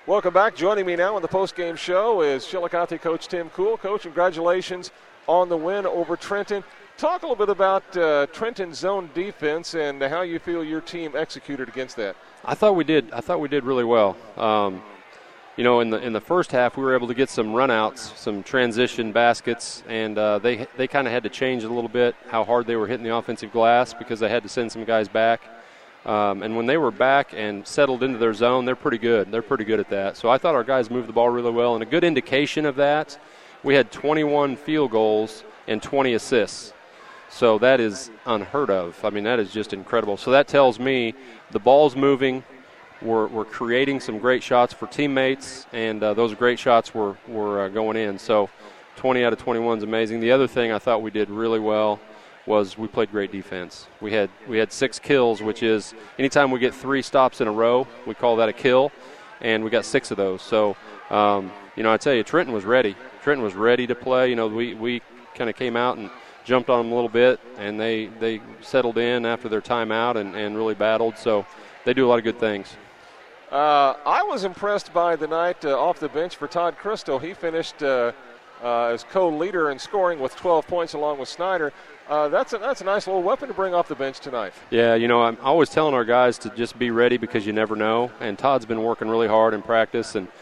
Welcome back. Joining me now on the postgame show is Chillicothe coach Tim Kuhl. Coach, congratulations on the win over Trenton. Talk a little bit about Trenton's zone defense and how you feel your team executed against that. I thought we did really well. In the first half, we were able to get some runouts, some transition baskets, and they kind of had to change a little bit how hard they were hitting the offensive glass because they had to send some guys back. And when they were back and settled into their zone, they're pretty good. They're pretty good at that. So I thought our guys moved the ball really well. And a good indication of that, we had 21 field goals and 20 assists. So that is unheard of. I mean, that is just incredible. So that tells me the ball's moving. We're creating some great shots for teammates, and those great shots were going in. So 20 out of 21 is amazing. The other thing I thought we did really well was we played great defense. We had 6 kills, which is anytime we get 3 stops in a row, we call that a kill, and we got 6 of those. So, I tell you, Trenton was ready. Trenton was ready to play. We kind of came out and jumped on them a little bit, and they settled in after their timeout and really battled. So they do a lot of good things. I was impressed by the night off the bench for Todd Crystal. He finished as co-leader in scoring with 12 points along with Snyder. That's a nice little weapon to bring off the bench tonight. Yeah, I'm always telling our guys to just be ready because you never know. And Todd's been working really hard in practice, and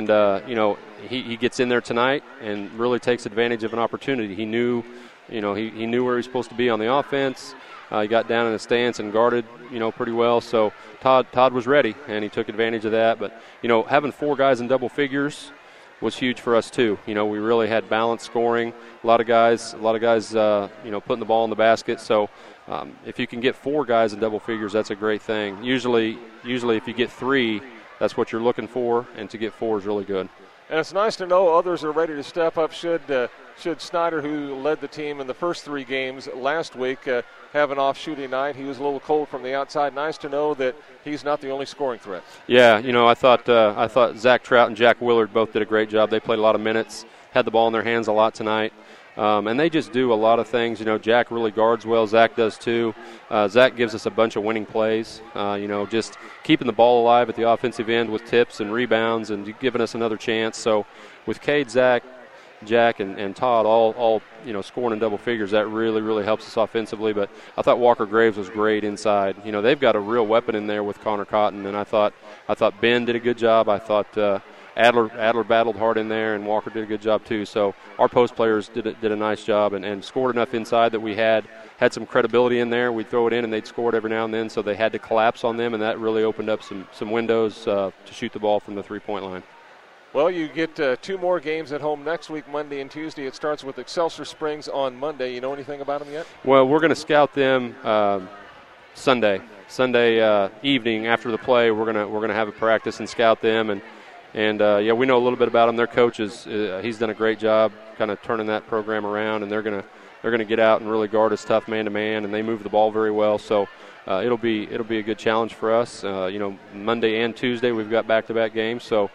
he gets in there tonight and really takes advantage of an opportunity. He knew, he knew where he was supposed to be on the offense. He got down in the stance and guarded, pretty well. So Todd was ready, and he took advantage of that. But, having 4 guys in double figures was huge for us too. We really had balanced scoring. A lot of guys, putting the ball in the basket. So if you can get 4 guys in double figures, that's a great thing. Usually if you get 3, that's what you're looking for, and to get 4 is really good. And it's nice to know others are ready to step up. Should Snyder, who led the team in the first 3 games last week, have an off shooting night, he was a little cold from the outside. Nice to know that he's not the only scoring threat. Yeah, I thought Zach Trout and Jack Willard both did a great job. They played a lot of minutes, had the ball in their hands a lot tonight. And they just do a lot of things. Jack really guards well. Zach does too. Zach gives us a bunch of winning plays. Just keeping the ball alive at the offensive end with tips and rebounds and giving us another chance. So with Cade, Zach, Jack, and Todd all scoring in double figures, that really, really helps us offensively. But I thought Walker Graves was great inside. They've got a real weapon in there with Connor Cotton, and I thought Ben did a good job. I thought Adler battled hard in there, and Walker did a good job too. So our post players did a nice job and scored enough inside that we had some credibility in there. We'd throw it in, and they'd score it every now and then, so they had to collapse on them, and that really opened up some windows to shoot the ball from the three-point line. Well, you get 2 more games at home next week, Monday and Tuesday. It starts with Excelsior Springs on Monday. You know anything about them yet? Well, we're going to scout them Sunday evening after the play. We're going to have a practice and scout them, and we know a little bit about them. Their coach he's done a great job kind of turning that program around, and they're going to get out and really guard us tough man to man, and they move the ball very well. So it'll be a good challenge for us. Monday and Tuesday we've got back-to-back games, so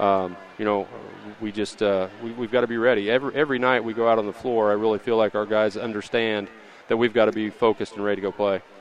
we've got to be ready. Every night we go out on the floor, I really feel like our guys understand that we've got to be focused and ready to go play.